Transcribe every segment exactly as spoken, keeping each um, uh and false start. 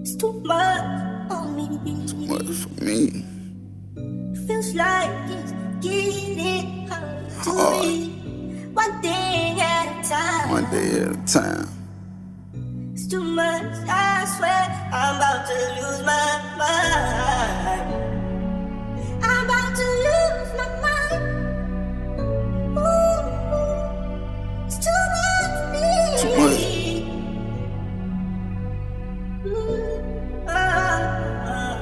It's too much on me. Too much for me. Feels like it's getting hard to Hard. be. One day at a time. One day at a time. It's too much, I swear. I'm about to lose my mind. I'm about to lose my mind. Ooh, it's too much for me. Too much. Ooh, ah, ah.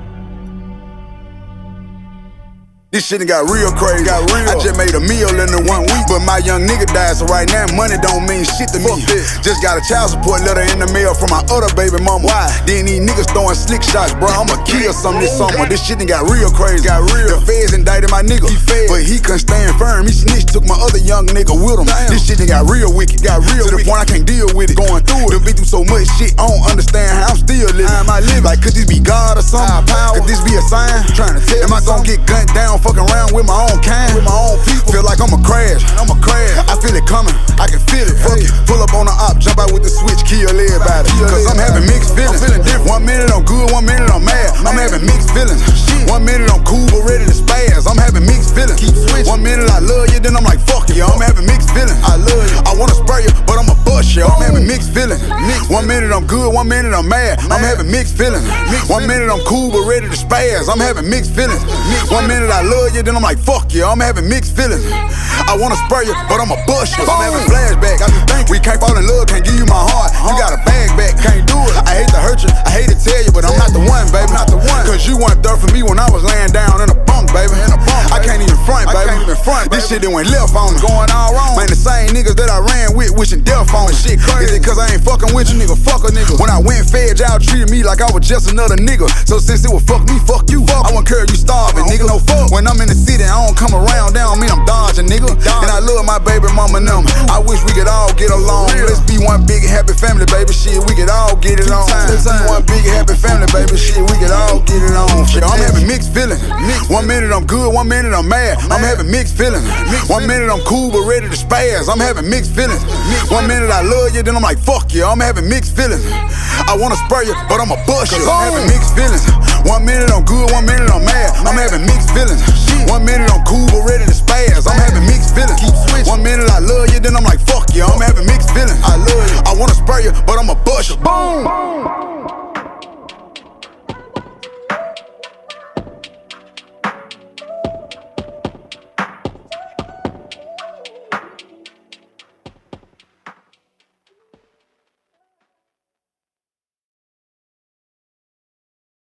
This shit done got real crazy, got real. I just made a meal in the one week, but my young nigga died, so right now money don't mean shit to me. Just got a child support letter in the mail from my other baby mama. Why? Then these niggas throwing slick shots, bro. I'ma kill some this summer. This shit done got real crazy, got real. The feds indicted my nigga, he fed, but he couldn't stand firm. He snitched, took my other young nigga with him. Damn. This shit done got real wicked, got real to the point I can't deal with it. Going through it, done been through so much shit, I don't understand how I'm still living. How am I living? Like, could this be God or something? Could this be a sign? Trying to tell Am I gonna get gunned down, fucking around with my own kind, with my own people? Feel like I'ma crash, I'ma crash. I feel it coming, I can feel it. Fuck it, pull up on the op, jump out with the switch, kill everybody. Cause I'm having mixed feelings. I'm feeling different. One minute I'm good, one minute I'm mad. I'm having mixed feelings. One minute I'm cool but ready to spaz. I'm having mixed feelings. Keep switching. One minute I love you, then I'm like fuck you. I'm having mixed feelings. I love you. I wanna spray you, but I'ma bust you. I'm having mixed feelings. One minute I'm good, one minute I'm mad. I'm having mixed feelings. One minute I'm cool but ready to spaz. I'm having mixed feelings. One minute I love you, then I'm like fuck you. I'm having mixed feelings. I wanna spray you, but I'ma bust you. I'm having flashbacks. We can't fall in love, can't give you my heart. You got a bag back, can't do it. I hate to hurt you, I hate to tell you, but I'm not the one, baby. Not the one. Cause you weren't there for me when I was laying down in a bunk, baby. In a bunk, I can't even front, baby. I can't even front, baby. This shit that went left on me. Going all wrong. Man, the same niggas that I ran with wishing death on me. Shit crazy. Is it cause I ain't fucking with you, nigga? Fuck a nigga. When I went fed, y'all treated me like I was just another nigga. So since it was fuck me, fuck you. Fuck. I wouldn't care if you starving, nigga. No fuck. When I'm in the city, I don't come around, that don't mean I'm dodging, nigga. And I love my baby mama and them. I wish we could all get along. Let's be one big happy family, baby. Shit, we could all get it on. Let's be one big happy family, baby. Shit, we could all get it on. Shit, I'm having mixed feelings. One minute I'm good, one minute I'm mad. I'm having mixed feelings. One minute I'm cool but ready to spaz. I'm having mixed feelings. One minute I love you, then I'm like fuck you. I'm having mixed feelings. I wanna spray you, but I'ma bust you. I'm having mixed feelings. One minute I'm good, one minute I'm mad. I'm having mixed feelings. One minute I'm cool but ready to spaz. I'm having mixed feelings. One minute I love you, then I'm like fuck you. I'm having mixed feelings. I love you. I wanna spray you, but I'ma bust you. Boom.